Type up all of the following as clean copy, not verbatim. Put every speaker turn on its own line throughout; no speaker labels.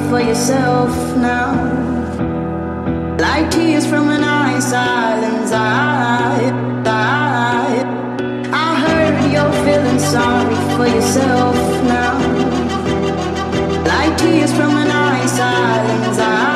for yourself now. Like tears from an ice island's eye. I heard you're feeling sorry for yourself now. Like tears from an ice island's eye.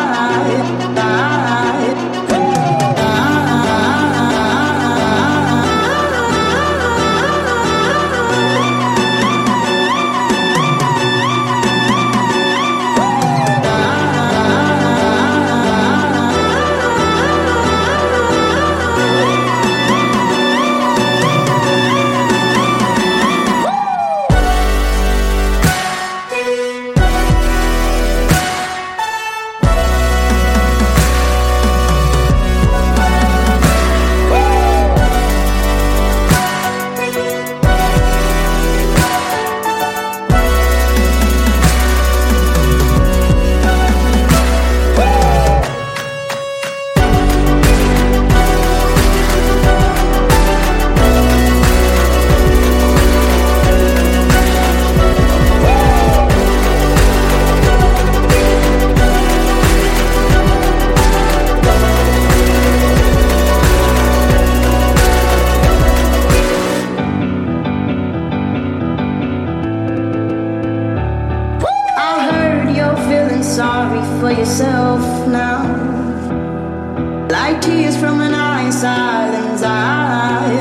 Sorry for yourself now. Like tears from an ice island's eye.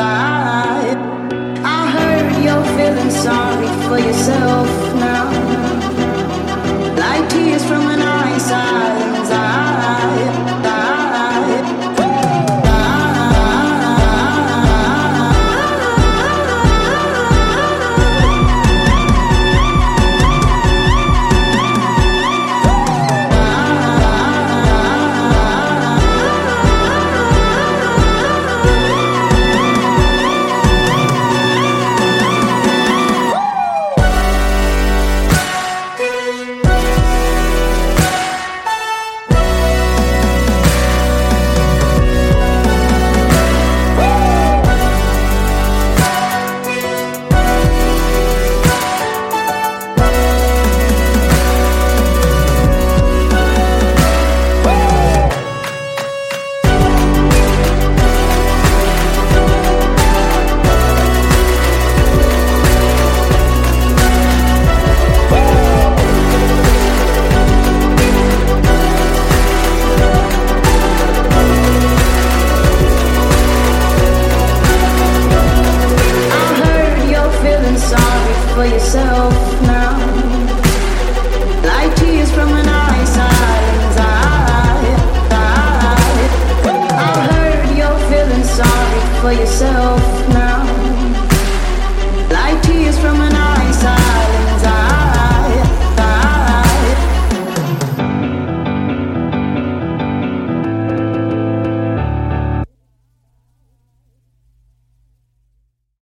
I heard you're feeling sorry for yourself now. Like tears from an ice island's eye. For yourself now. Like tears from an ice island's eye. I heard you're feeling sorry for yourself now. Like tears from an ice island.